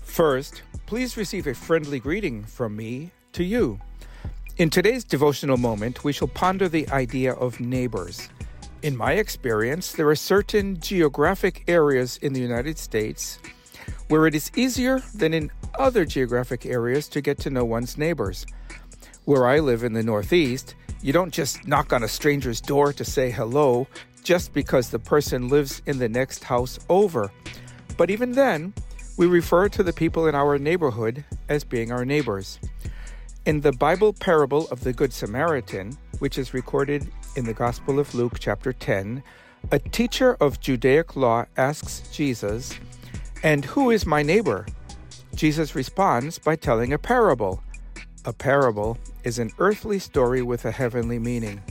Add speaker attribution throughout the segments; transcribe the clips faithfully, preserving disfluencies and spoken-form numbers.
Speaker 1: First, please receive a friendly greeting from me to you. In today's devotional moment, we shall ponder the idea of neighbors. In my experience, there are certain geographic areas in the United States where it is easier than in other geographic areas to get to know one's neighbors. Where I live in the Northeast, you don't just knock on a stranger's door to say hello just because the person lives in the next house over. But even then, we refer to the people in our neighborhood as being our neighbors. In the Bible parable of the Good Samaritan, which is recorded in the Gospel of Luke chapter ten, a teacher of Judaic law asks Jesus, "And who is my neighbor?" Jesus responds by telling a parable. A parable is an earthly story with a heavenly meaning.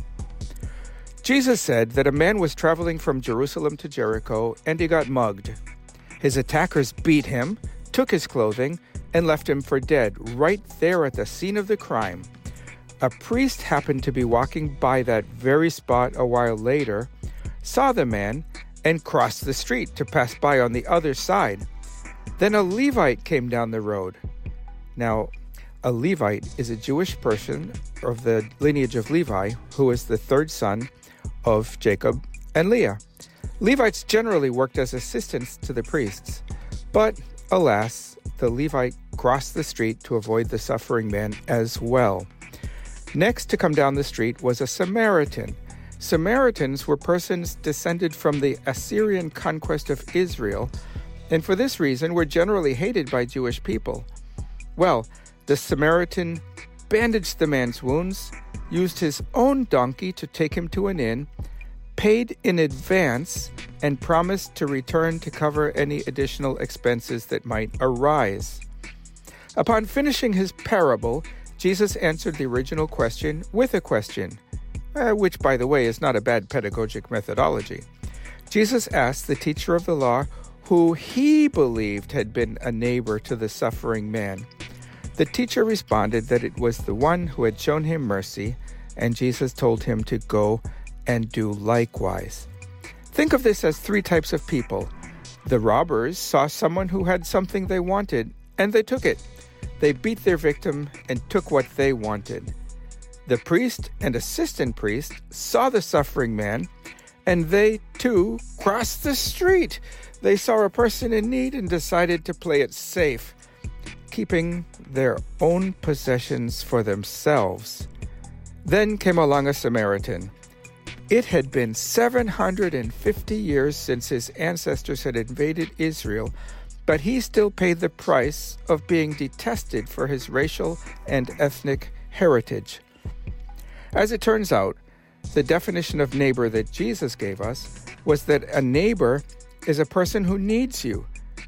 Speaker 1: Jesus said that a man was traveling from Jerusalem to Jericho and he got mugged. His attackers beat him, took his clothing, and left him for dead right there at the scene of the crime. A priest happened to be walking by that very spot a while later, saw the man, and crossed the street to pass by on the other side. Then a Levite came down the road. Now, a Levite is a Jewish person of the lineage of Levi, who is the third son of Jacob and Leah. Levites generally worked as assistants to the priests, but alas, the Levite crossed the street to avoid the suffering man as well. Next to come down the street was a Samaritan. Samaritans were persons descended from the Assyrian conquest of Israel, and for this reason were generally hated by Jewish people. Well, the Samaritan bandaged the man's wounds, used his own donkey to take him to an inn, paid in advance, and promised to return to cover any additional expenses that might arise. Upon finishing his parable, Jesus answered the original question with a question, uh, which, by the way, is not a bad pedagogic methodology. Jesus asked the teacher of the law who he believed had been a neighbor to the suffering man. The teacher responded that it was the one who had shown him mercy, and Jesus told him to go and do likewise. Think of this as three types of people. The robbers saw someone who had something they wanted, and they took it. They beat their victim and took what they wanted. The priest and assistant priest saw the suffering man, and they, too, crossed the street. They saw a person in need and decided to play it safe, keeping their own possessions for themselves. Then came along a Samaritan. It had been seven hundred fifty years since his ancestors had invaded Israel, but he still paid the price of being detested for his racial and ethnic heritage. As it turns out, the definition of neighbor that Jesus gave us was that a neighbor is a person who needs you,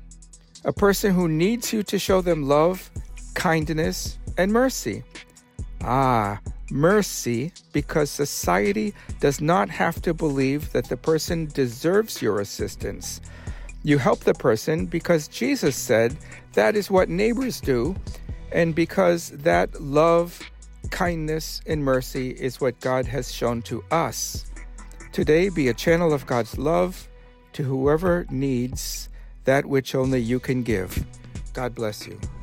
Speaker 1: a person who needs you to show them love, kindness, and mercy. Ah, mercy, because society does not have to believe that the person deserves your assistance. You help the person because Jesus said that is what neighbors do, and because that love, kindness, and mercy is what God has shown to us. Today, be a channel of God's love to whoever needs that which only you can give. God bless you.